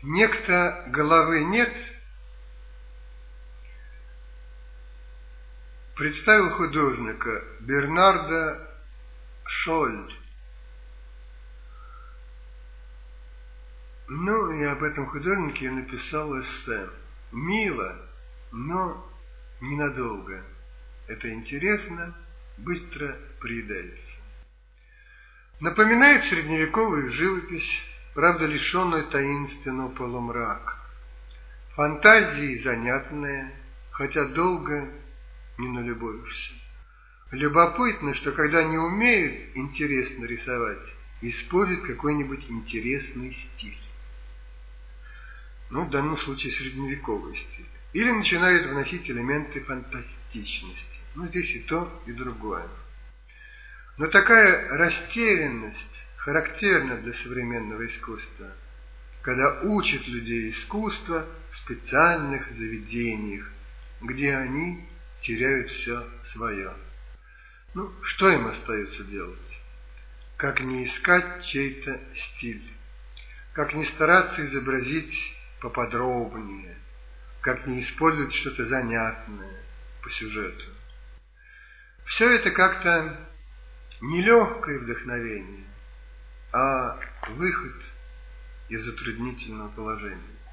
Некто головы нет представил художника Бернарда Шоль. Ну, и об этом художнике я написал эссе. Мило, но ненадолго. Это интересно, быстро приедается. Напоминает средневековую живопись, правда, лишенную таинственного полумрака. Фантазии занятные, хотя долго не налюбуешься. Любопытно, что когда не умеют интересно рисовать, используют какой-нибудь интересный стиль. Ну, в данном случае средневековый стиль. Или начинают вносить элементы фантастичности. Ну, здесь и то, и другое. Но такая растерянность характерна для современного искусства, когда учат людей искусства в специальных заведениях, где они теряют все свое. Ну, что им остается делать? Как не искать чей-то стиль? Как не стараться изобразить поподробнее? Как не использовать что-то занятное по сюжету? Все это как-то не легкое вдохновение, а выход из затруднительного положения.